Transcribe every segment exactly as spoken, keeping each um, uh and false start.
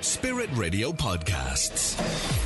Spirit Radio Podcasts.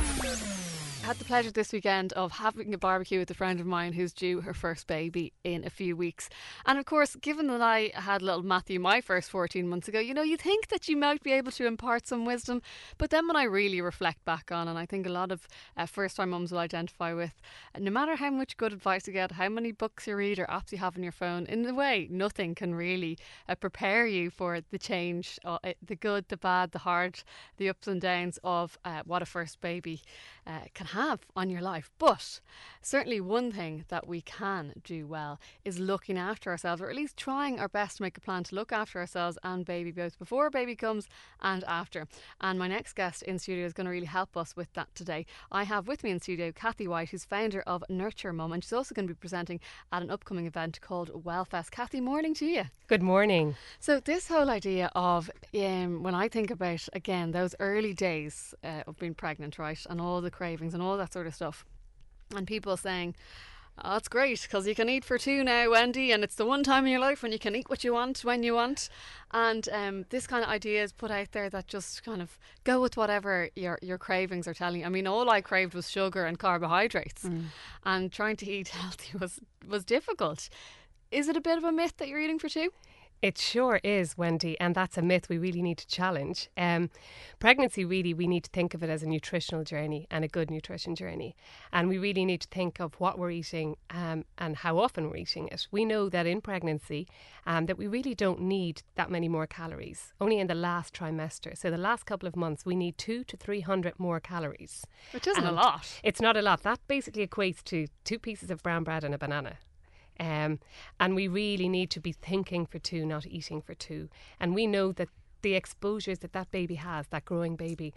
I had the pleasure this weekend of having a barbecue with a friend of mine who's due her first baby in a few weeks. And of course, given that I had little Matthew my first fourteen months ago, you know, you think that you might be able to impart some wisdom. But then when I really reflect back on, and I think a lot of uh, first time mums will identify with, no matter how much good advice you get, how many books you read or apps you have on your phone, in a way, nothing can really uh, prepare you for the change, uh, the good, the bad, the hard, the ups and downs of uh, what a first baby uh, can have on your life. But certainly one thing that we can do well is looking after ourselves, or at least trying our best to make a plan to look after ourselves and baby, both before baby comes and after. And my next guest in studio is going to really help us with that today. I have with me in studio Kathy White, who's founder of Nurture Mum, and she's also going to be presenting at an upcoming event called Wellfest. Kathy, morning to you. Good morning. So this whole idea of, um, when I think about, again, those early days uh, of being pregnant, right, and all the cravings and all that sort of stuff, and people saying, oh, it's great because you can eat for two now, Wendy, and it's the one time in your life when you can eat what you want when you want. And um, this kind of idea is put out there that just kind of go with whatever your your cravings are telling you. I mean, all I craved was sugar and carbohydrates, mm. and trying to eat healthy was was difficult. Is it a bit of a myth that you're eating for two? It sure is, Wendy, and that's a myth we really need to challenge. Um, pregnancy, really, we need to think of it as a nutritional journey and a good nutrition journey. And we really need to think of what we're eating um, and how often we're eating it. We know that in pregnancy um, that we really don't need that many more calories, only in the last trimester. So the last couple of months, we need two to three hundred more calories. Which isn't um, a lot. It's not a lot. That basically equates to two pieces of brown bread and a banana. Um, and we really need to be thinking for two, not eating for two. And we know that the exposures that that baby has, that growing baby,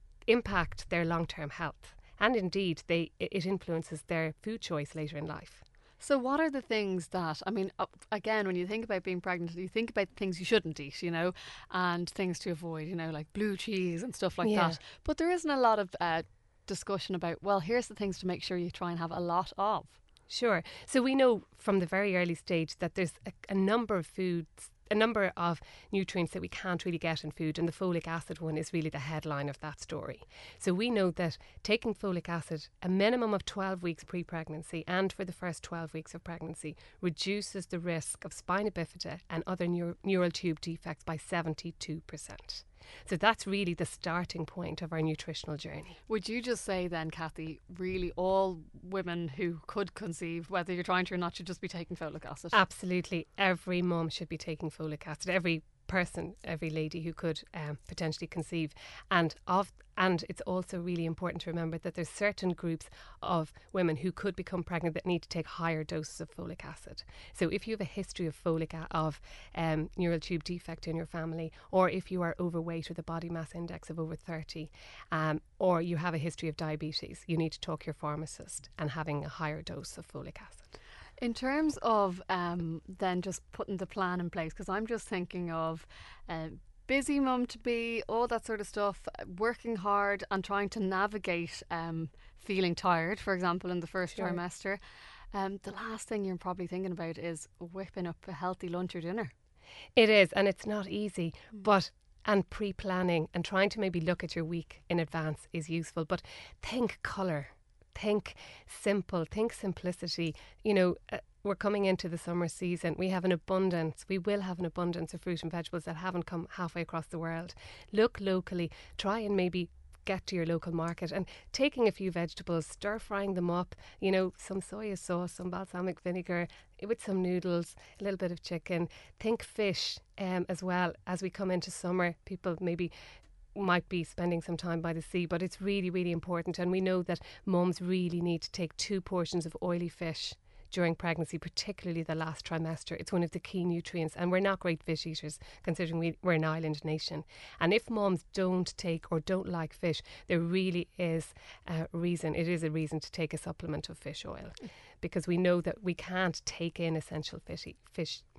impact their long-term health. And indeed, they it influences their food choice later in life. So what are the things that, I mean, uh, again, when you think about being pregnant, you think about things you shouldn't eat, you know, and things to avoid, you know, like blue cheese and stuff like yeah. that. But there isn't a lot of uh, discussion about, well, here's the things to make sure you try and have a lot of. Sure. So we know from the very early stage that there's a, a number of foods, a number of nutrients that we can't really get in food, and the folic acid one is really the headline of that story. So we know that taking folic acid a minimum of twelve weeks pre-pregnancy and for the first twelve weeks of pregnancy reduces the risk of spina bifida and other neur- neural tube defects by seventy-two percent. So that's really the starting point of our nutritional journey. Would you just say then, Kathy, really all women who could conceive, whether you're trying to or not, should just be taking folic acid? Absolutely. Every mum should be taking folic acid. Every person, every lady who could um, potentially conceive. And of and it's also really important to remember that there's certain groups of women who could become pregnant that need to take higher doses of folic acid. So if you have a history of folic a- of um, neural tube defect in your family, or if you are overweight with a body mass index of over thirty, um, or you have a history of diabetes, you need to talk to your pharmacist and having a higher dose of folic acid. In terms of um, then just putting the plan in place, because I'm just thinking of uh, busy mum to be, all that sort of stuff, working hard and trying to navigate um, feeling tired, for example, in the first Sure. trimester. Um, the last thing you're probably thinking about is whipping up a healthy lunch or dinner. It is, and it's not easy, mm. but and pre-planning and trying to maybe look at your week in advance is useful. But think colour. Think simple, think simplicity. You know, uh, we're coming into the summer season. We have an abundance, we will have an abundance of fruit and vegetables that haven't come halfway across the world. Look locally, try and maybe get to your local market and taking a few vegetables, stir frying them up, you know, some soya sauce, some balsamic vinegar with some noodles, a little bit of chicken. Think fish um, as well. As we come into summer, people maybe might be spending some time by the sea, but it's really, really important. And we know that mums really need to take two portions of oily fish during pregnancy, particularly the last trimester. It's one of the key nutrients, and we're not great fish eaters considering we, we're an island nation. And if mums don't take or don't like fish, there really is a reason, it is a reason to take a supplement of fish oil, because we know that we can't take in essential fish, fish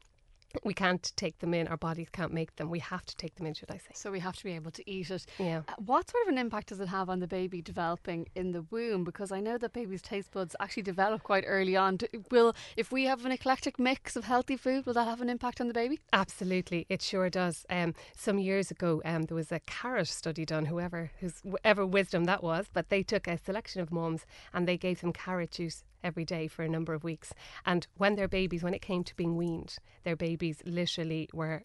we can't take them in. Our bodies can't make them. We have to take them in, should I say. So we have to be able to eat it. Yeah. Uh, what sort of an impact does it have on the baby developing in the womb? Because I know that babies' taste buds actually develop quite early on. Do, will, if we have an eclectic mix of healthy food, will that have an impact on the baby? Absolutely, it sure does. Um, some years ago, um, there was a carrot study done, whoever, whose whatever wisdom that was, but they took a selection of mums and they gave them carrot juice every day for a number of weeks. And when their babies, when it came to being weaned, their babies literally were,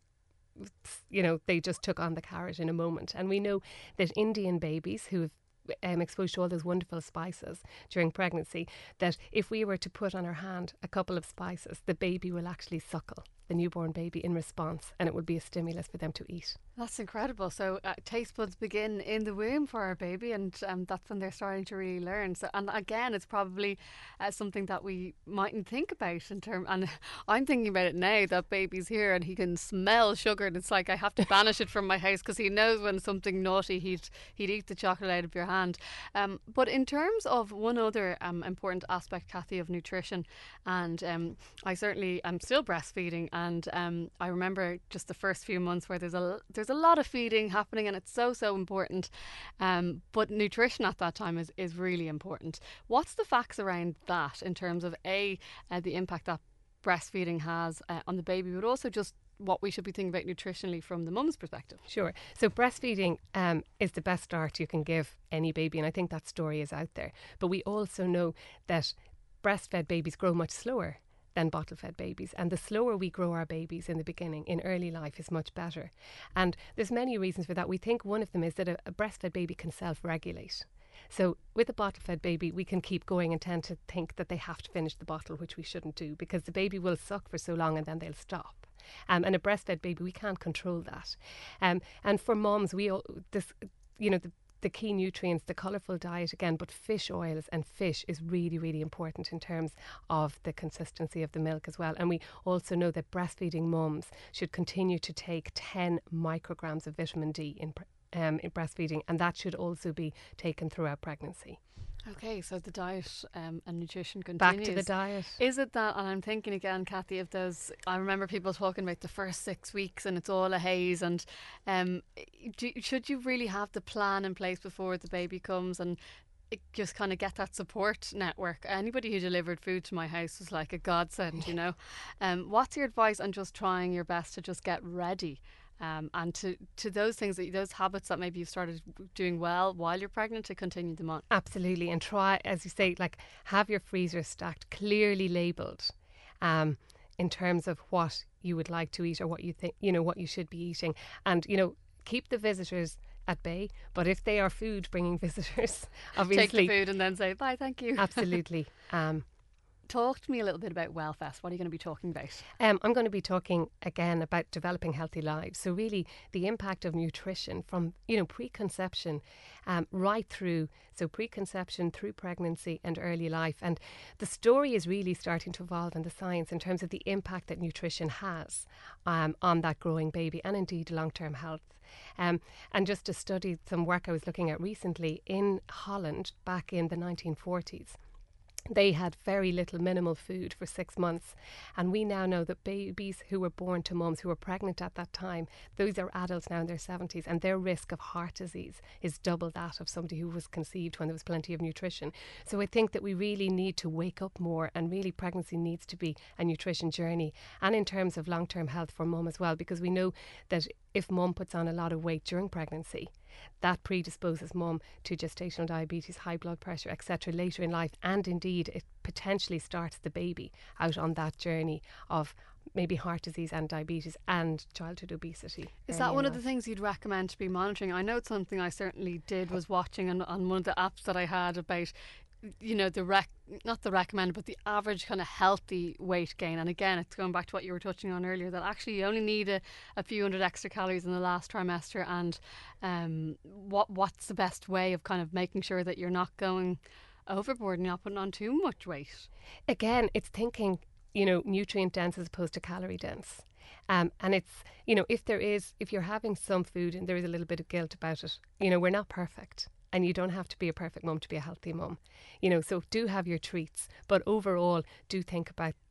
you know, they just took on the carrot in a moment. And we know that Indian babies who have um, exposed to all those wonderful spices during pregnancy, that if we were to put on our hand a couple of spices, the baby will actually suckle, the newborn baby, in response, and it would be a stimulus for them to eat. That's incredible. So uh, taste buds begin in the womb for our baby, and um, that's when they're starting to really learn. So, and again, it's probably uh, something that we mightn't think about in term. And I'm thinking about it now that baby's here and he can smell sugar, and it's like I have to banish it from my house because he knows when something naughty he'd he'd eat the chocolate out of your hand. Um, but in terms of one other um, important aspect, Kathy, of nutrition, and um, I certainly am still breastfeeding, and um, I remember just the first few months where there's a there's a lot of feeding happening, and it's so so important. Um, but nutrition at that time is is really important. What's the facts around that in terms of a uh, the impact that breastfeeding has uh, on the baby, but also just what we should be thinking about nutritionally from the mum's perspective? Sure. So breastfeeding um, is the best start you can give any baby, and I think that story is out there. But we also know that breastfed babies grow much slower than bottle-fed babies, and the slower we grow our babies in the beginning, in early life, is much better. And there's many reasons for that. We think one of them is that a, a breastfed baby can self-regulate. So with a bottle-fed baby, we can keep going and tend to think that they have to finish the bottle, which we shouldn't do, because the baby will suck for so long and then they'll stop. Um, and a breastfed baby, we can't control that. Um, and for mums, we all, this, you know, the the key nutrients, the colourful diet again, but fish oils and fish is really, really important in terms of the consistency of the milk as well. And we also know that breastfeeding mums should continue to take ten micrograms of vitamin D in, um, in breastfeeding, and that should also be taken throughout pregnancy. Okay, so the diet um, and nutrition continues. Back to the diet. Is it that, and I'm thinking again, Kathy, of those, I remember people talking about the first six weeks and it's all a haze, and um, do, should you really have the plan in place before the baby comes and it just kind of get that support network? Anybody who delivered food to my house was like a godsend, you know. Um, what's your advice on just trying your best to just get ready? Um, and to, to those things, that those habits that maybe you've started doing well while you're pregnant, to continue them on. Absolutely. And try, as you say, like have your freezer stacked, clearly labelled um, in terms of what you would like to eat or what you think, you know, what you should be eating. And, you know, keep the visitors at bay. But if they are food bringing visitors, obviously. Take the food and then say, bye, thank you. Absolutely. Um, Talk to me a little bit about Wellfest. What are you going to be talking about? Um, I'm going to be talking again about developing healthy lives. So really the impact of nutrition from, you know, preconception um, right through, so preconception through pregnancy and early life. And the story is really starting to evolve in the science in terms of the impact that nutrition has um, on that growing baby and indeed long-term health. Um, and just to study some work I was looking at recently in Holland back in the nineteen forties. They had very little, minimal food for six months. And we now know that babies who were born to mums who were pregnant at that time, those are adults now in their seventies, and their risk of heart disease is double that of somebody who was conceived when there was plenty of nutrition. So I think that we really need to wake up more, and really pregnancy needs to be a nutrition journey. And in terms of long-term health for mum as well, because we know that if mum puts on a lot of weight during pregnancy, that predisposes mum to gestational diabetes, high blood pressure, et cetera later in life. And indeed, it potentially starts the baby out on that journey of maybe heart disease and diabetes and childhood obesity. Is that one of the things you'd recommend to be monitoring? I know it's something I certainly did, was watching on, on one of the apps that I had about, you know, the rec not the recommended, but the average kind of healthy weight gain. And again, it's going back to what you were touching on earlier, that actually you only need a, a few hundred extra calories in the last trimester. And um, what what's the best way of kind of making sure that you're not going overboard and not putting on too much weight? Again, it's thinking, you know, nutrient dense as opposed to calorie dense. Um, and it's, you know, if there is, if you're having some food and there is a little bit of guilt about it, you know, we're not perfect. And you don't have to be a perfect mum to be a healthy mum. You know, so do have your treats. But overall, do think about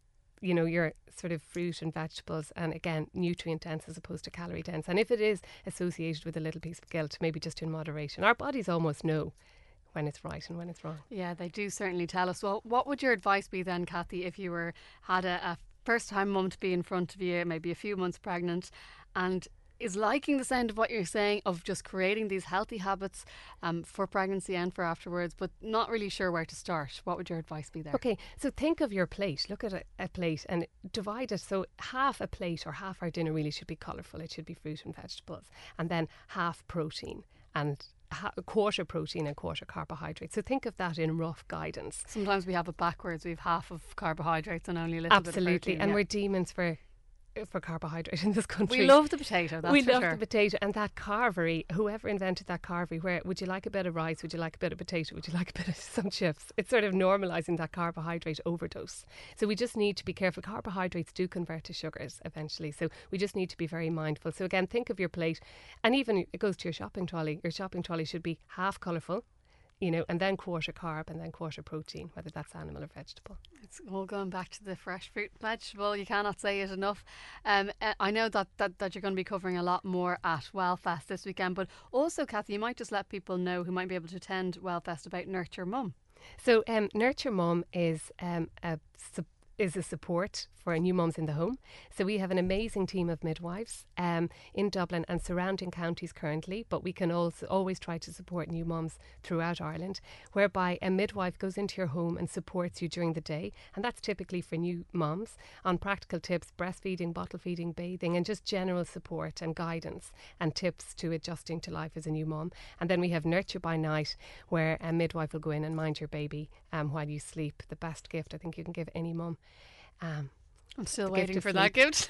you know, your sort of fruit and vegetables, and again, nutrient dense as opposed to calorie dense. And if it is associated with a little piece of guilt, maybe just in moderation. Our bodies almost know when it's right and when it's wrong. Yeah, they do certainly tell us. Well, what would your advice be then, Kathy, if you were had a, a first time mum to be in front of you, maybe a few months pregnant, and is liking the sound of what you're saying of just creating these healthy habits um, for pregnancy and for afterwards, but not really sure where to start? What would your advice be there? Okay, so think of your plate. Look at a, a plate and divide it. So half a plate or half our dinner really should be colourful. It should be fruit and vegetables, and then half protein and a quarter protein and quarter carbohydrates. So think of that in rough guidance. Sometimes we have it backwards. We have half of carbohydrates and only a little Absolutely. bit of protein. And yeah. we're demons for for carbohydrate in this country. We love the potato, that's We for love sure. the potato, and that carvery, whoever invented that carvery, where would you like a bit of rice, would you like a bit of potato, would you like a bit of some chips? It's sort of normalising that carbohydrate overdose. So we just need to be careful. Carbohydrates do convert to sugars eventually, so we just need to be very mindful. So again, think of your plate, and even it goes to your shopping trolley. Your shopping trolley should be half colourful, you know, and then quarter carb and then quarter protein, whether that's animal or vegetable. It's all going back to the fresh fruit and vegetable. You cannot say it enough. Um, uh, I know that, that, that you're going to be covering a lot more at Wellfest this weekend, but also, Kathy, you might just let people know who might be able to attend Wellfest about Nurture Mum. So um, Nurture Mum is um, a su- is a support for new mums in the home. So we have an amazing team of midwives um, in Dublin and surrounding counties currently, but we can also always try to support new mums throughout Ireland, whereby a midwife goes into your home and supports you during the day, and that's typically for new mums, on practical tips, breastfeeding, bottle feeding, bathing, and just general support and guidance and tips to adjusting to life as a new mum. And then we have Nurture by Night, where a midwife will go in and mind your baby um, while you sleep. The best gift I think you can give any mum. Um, I'm still the waiting gift for of that sleep. gift.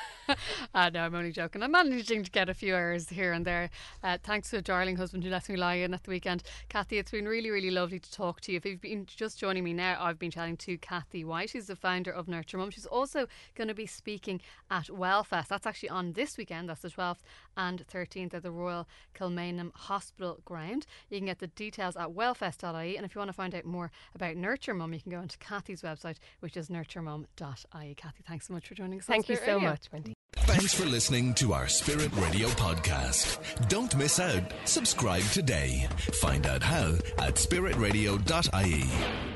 uh, no, I'm only joking. I'm managing to get a few hours here and there. Uh, thanks to a darling husband who lets me lie in at the weekend. Kathy, it's been really, really lovely to talk to you. If you've been just joining me now, I've been chatting to Kathy White. She's the founder of Nurture Mum. She's also going to be speaking at Wellfest. That's actually on this weekend. That's the twelfth and thirteenth at the Royal Kilmainham Hospital ground. You can get the details at wellfest dot I E, and if you want to find out more about Nurture Mum, you can go onto Kathy's website, which is nurture mum dot I E. Kathy, thanks so much for joining us. Thank you Spirit so Radio. much, Wendy. Thanks for listening to our Spirit Radio podcast. Don't miss out. Subscribe today. Find out how at spirit radio dot I E.